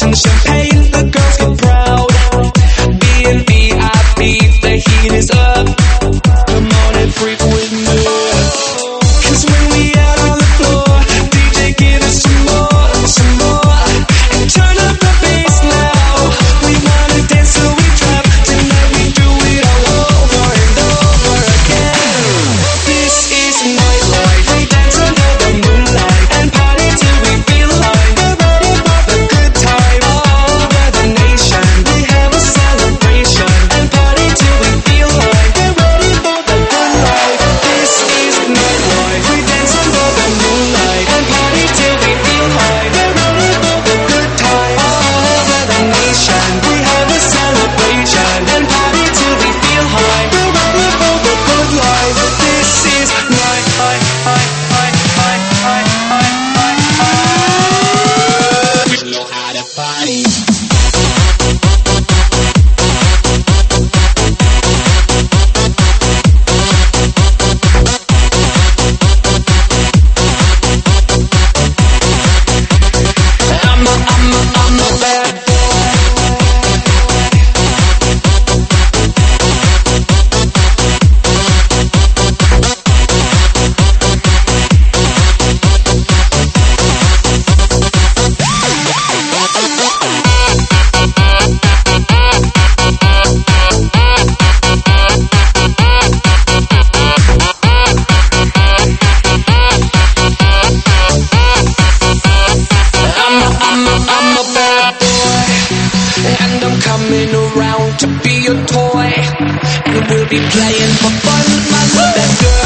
and champagne, the girls get proud. Being VIP, the heat is up. Come on and freak with me. 'Cause when we out on the floor, DJ give us some more, and turn up the bass now. We wanna dance till we drop. Tonight we do it all over and over again. This is nightlife. We dance under the moonlight and party till we feel like we're ready for the good time. All over the nation, we have a celebration and party till we feel like we're ready for the good life. This is nightlife. We dance under the moonlight and party till we feel like we're ready for the good time. All over the nation, we have a celebration and party till we feel high. We're ready for the good life. This is nightlife. We know how to party. I'm a bad boy. I'm a bad boy, and I'm coming around to be your toy, and we'll be playing for fun, my little bad girl.